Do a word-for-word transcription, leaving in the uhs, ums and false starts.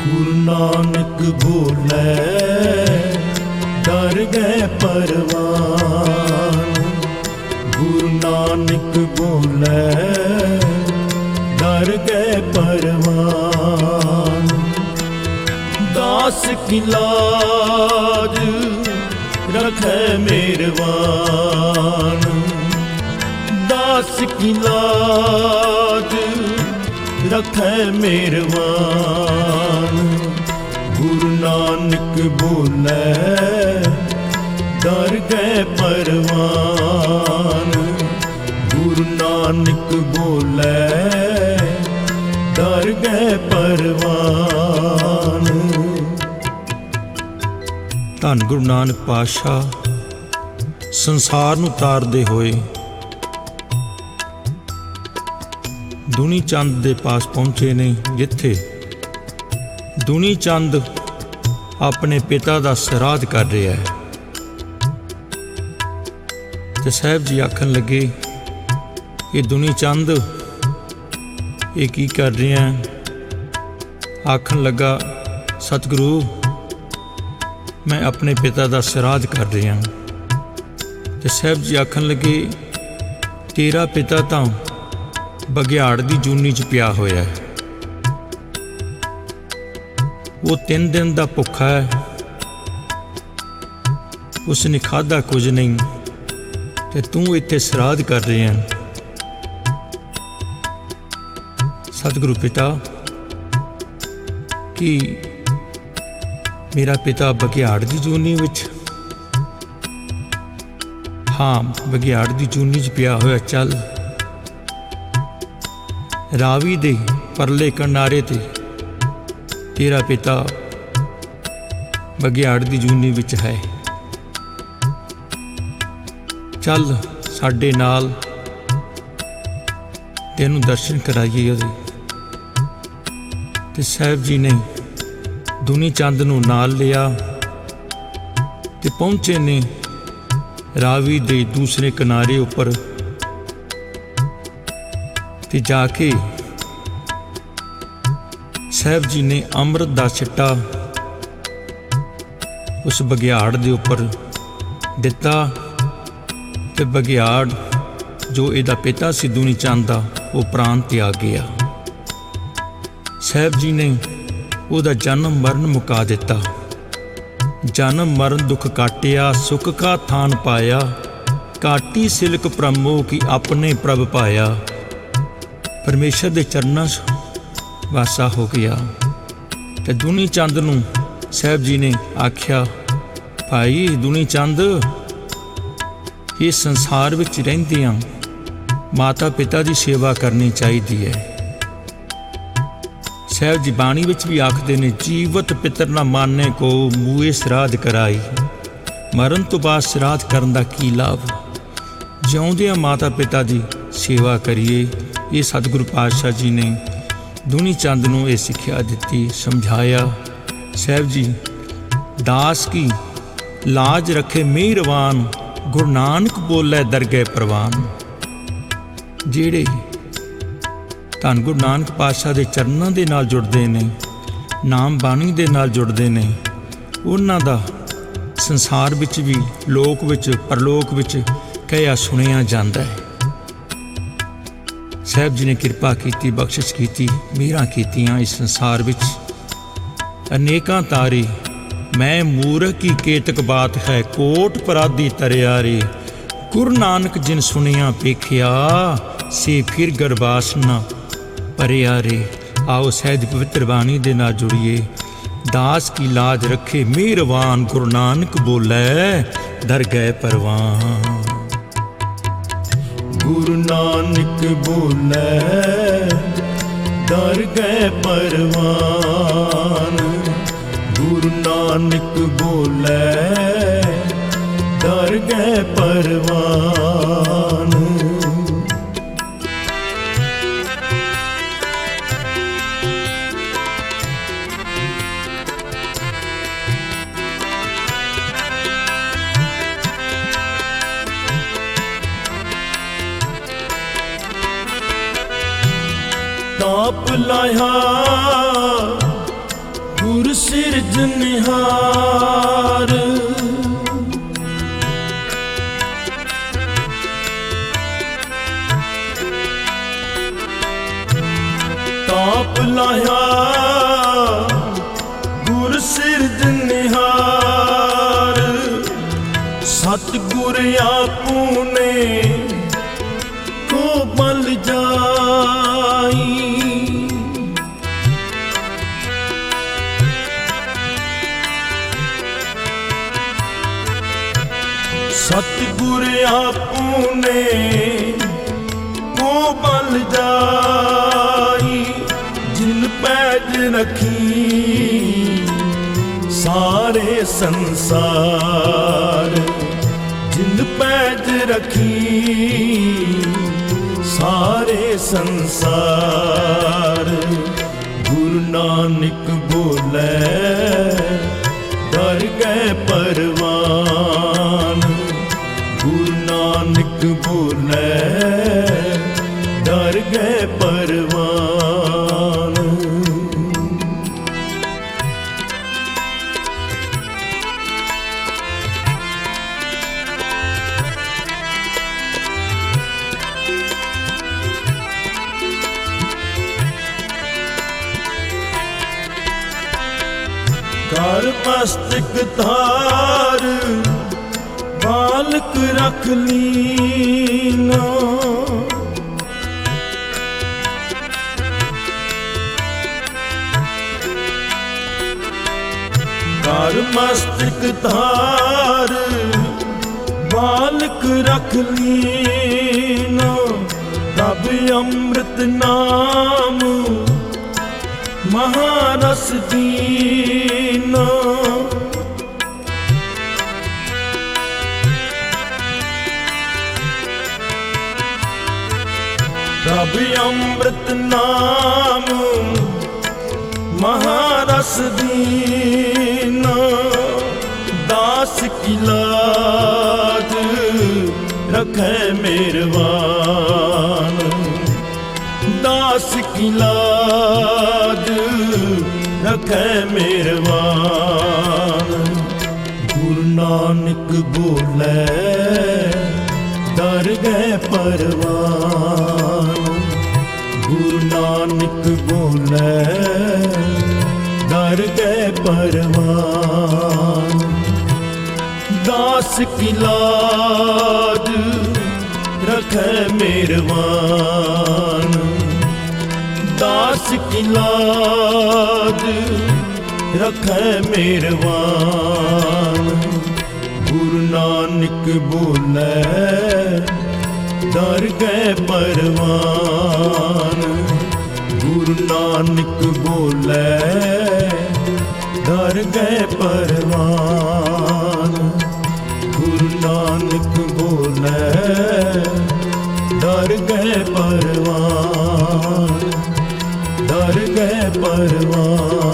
गुरु नानक बोले डर गए परवान। गुरु नानक बोले डर गए परवान। दास की लाज रखे मेहरबान। दास की लाज रखे मेहरबान। गुरु नानक बोले डर गए परवान। गुरु नानक बोले डर गए परवान। धन गुरु नानक पातशाह संसार नूं तारदे होए दुनी चंद दे पास पहुंचे ने, जिथे दुनी चंद अपने पिता दा सराध कर रहा है। ते साहब जी आखन लगे ये दुनी चंद ये की कर रहे हैं। आखन लगा सतगुरु मैं अपने पिता दा सराध कर रहा। ते साहब जी आखन लगे तेरा पिता तां बघियाड़ दी जूनी च पिया होया है, वो तीन दिन दा भुखा है, उसने खाधा कुछ नहीं, ते तू इत्थे सराध कर रहे हैं। सतगुरु पिता कि मेरा पिता बघियाड़ दी जूनी विच, हाँ बघियाड़ दी जूनी च पिया होया, चल रावी दे परले किनारे ते तेरा पिता बघियाड़ दी जूनी विच है, चल साडे नाल तेनू दर्शन कराइए उहदे। ते साहब जी ने दुनी चंद नू नाल लिया ते पहुंचे ने रावी दे दूसरे किनारे उपर। ते जाके साहब जी ने अमृत दा छिट्टा उस बघियाड़ दे उपर दिता। ते बघियाड़ जो इहदा पिता सी दुनी चंद दा वो प्राण त्याग गया। साहब जी ने उहदा जन्म मरण मुका दिता। जन्म मरण दुख काटिया, सुख का थान पाया। काटी सिलक प्रमो की अपने प्रभ पाया। परमेश्वर के चरणों वासा हो गया। ते दुनी चंद नू साहब जी ने आख्या भाई दुनी चंद ये संसार विच रहिंदियां माता पिता की सेवा करनी चाहिए है। साहब जी बाणी विच भी आखदे ने जीवत पितर ना माने को मूए श्राद्ध कराई। मरण तो बाद श्राद्ध करन दा की लाभ। जिउंदियां माता पिता की सेवा करिए। ये सतगुरु पातशाह जी ने दुनी चंद नू ये सिक्ख्या दिती, समझाया। साहब जी दास की लाज रखे मेहरबान। गुरु नानक बोले दरगह परवान। जेड़े धन गुरु नानक पातशाह के चरणों के नाल जुड़ते ने, नाम बाणी दे नाल जुड़ते ने, उन्हां दा संसार विच भी लोक विच परलोक विच कहिया सुनिया जाता है। साहब जी ने कृपा की, बख्शिश की, मेहरां कीतियां। इस संसार विच अनेकां तारे मैं मूर्ख की केतक बात है, कोट पराधी तरियारे। गुरु नानक जिन सुनिया पेखिया, से फिर गरबास न परियारे। आओ सहज पवित्र बाणी दे नाल जुड़िए। दास की लाज रखे मेहरबान। गुरु नानक बोले दर गए परवान। गुरु नानक बोले डर गए परवान। गुरु नानक बोले डर गए परवान। ताप लाया ਸਿਰਜਣਹਾਰ ਤਾਪ ਲਾਇਆ ਗੁਰ ਸਿਰਜਣਹਾਰ ਸਤਿਗੁਰ ਆਪੂਨੇ ਕੋ ਬਲ ਜਾਈ ਸਤਿਗੁਰ ਆਪੂਨੇ ਕੋ ਬਲ ਜਾਈ ਜਿਨ ਪੈਜ ਰਖੀ ਸਾਰੇ ਸੰਸਾਰ ਜਿਨ ਪੈਜ ਰਖੀ ਸਾਰੇ ਸੰਸਾਰ ਗੁਰੂ ਨਾਨਕ ਬੋਲੇ ਡਰ ਗਏ ਪਰਵਾਨ ਗੁਰੂ ਨਾਨਕ ਬੋਲੇ ਡਰ ਗਏ ਪਰਵਾਨ ਕਰ ਮਸਤਕ ਧਾਰ ਬਾਲਕ ਰਖ ਲੀਨਾ ਕਰ ਮਸਤਕ ਧਾਰ ਬਾਲਕ ਰਖ ਲੀਨਾ ਪ੍ਰਭ ਅੰਮ੍ਰਿਤ ਨਾਮ ਮਹਾਰਸ ਦੀਨਾ ਪ੍ਰਭ ਅੰਮ੍ਰਿਤ ਨਾਮ ਮਹਾਰਸ ਦੀਨਾ ਦਾਸ ਕੀ ਲਾਜ ਰਖੈ ਮਿਹਰਬਾਨ ਦਾਸ ਕੀ ਲਾਜ ਰਖੈ ਮਿਹਰਬਾਨ ਗੁਰੂ ਨਾਨਕ ਬੋਲੇ ਡਰ ਗਏ ਪਰਵਾਨ ਗੁਰੂ ਨਾਨਕ ਬੋਲੇ ਡਰ ਗਏ ਪਰਵਾਨ ਦਾਸ ਕੀ ਲਾਜ ਰਖੈ ਮਿਹਰਬਾਨ ਦਾਸ ਕੀ ਲਾਜ ਰਖੈ ਮਿਹਰਬਾਨ ਗੁਰੂ ਨਾਨਕ ਬੋਲੇ ਡਰ ਗਏ ਪਰਵਾਨ ਗੁਰੂ ਨਾਨਕ ਬੋਲੇ ਡਰ ਗਏ ਪਰਵਾਨ ਗੁਰੂ ਨਾਨਕ ਬੋਲੇ ਡਰ ਗਏ ਪਰਵਾਨ ਡਰ ਗਏ ਪਰਵਾਨ